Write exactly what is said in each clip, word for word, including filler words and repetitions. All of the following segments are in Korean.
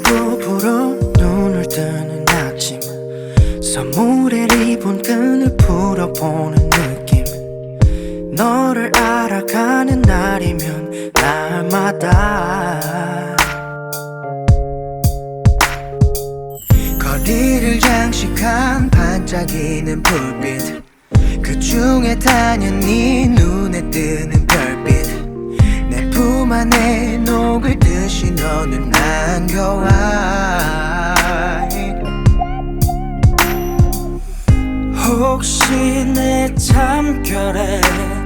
후보로 눈을 뜨는 아침, 선물의 리본 끈을 풀어보는 느낌. 너를 알아가는 날이면 날마다 거리를 장식한 반짝이는 불빛, 그 중에 당연히 눈에 뜨는 별빛. 내 품 안에 녹을 듯이 너는 안겨와. 혹시 내 참결에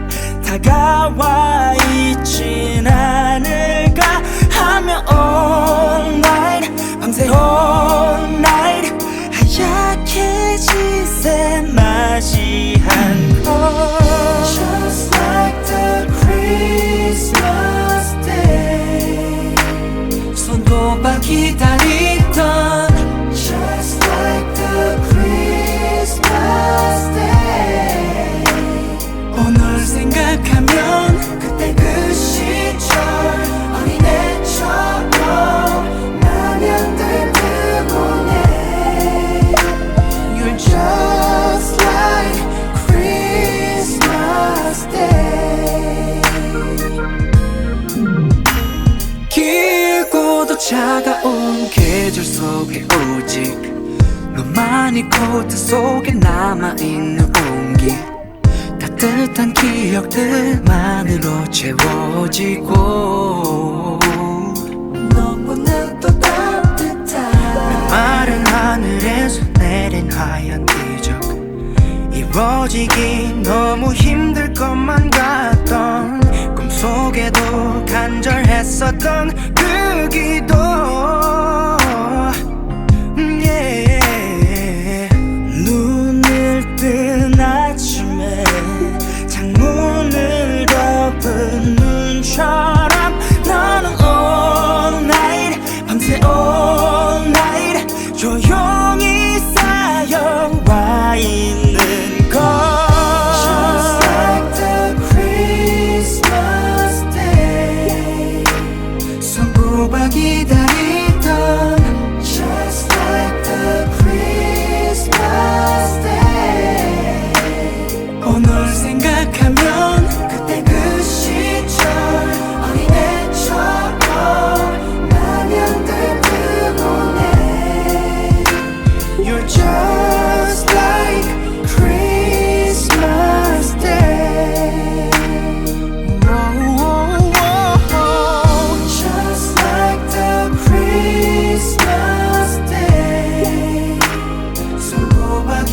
다가와 있진 않을까 하며 all night, 밤새 all night 하얗게 지새 맞이한 걸. Just like the Christmas day, 손꼽아 기다리던 Just like the Christmas day. 오늘 생각하면 그때 그 시절 어린애처럼 남양들 뜨고 내 You're just like Christmas day. 길고도 차가운 계절 속에 오직 너만이 코트 속에 남아있는 온기, 따뜻한 기억들만으로 채워지고 너무나도 따뜻한 메마른 하늘에서 내린 하얀 기적, 이루어지기 너무 힘들 것만 같던 꿈속에도 간절했었던 그 기도. yeah. 눈을 뜬 아침에 창문을 덮은 눈처럼 너는 all night, 밤새 all night 조용히 쌓여와 있는 걸. Just like the Christmas day, 손꼽아 기다리던 Just like the Christmas day. 오늘 생각하면 그때 그 시절 어린애처럼 남양들 뜨고 내 You're just like Christmas day. Whoa, whoa, whoa. Just like the Christmas day, 손꼽아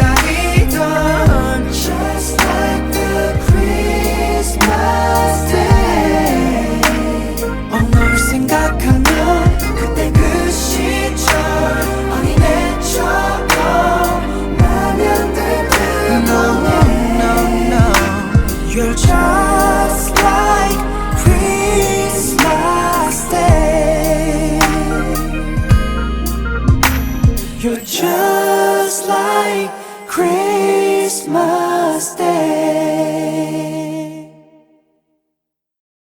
기다리던 Just like the Christmas day. 오늘 생각하면 그때 그 시절 어린애처럼 남양들 뜨고 내 You're just like Christmas day. You're just like Christmas day.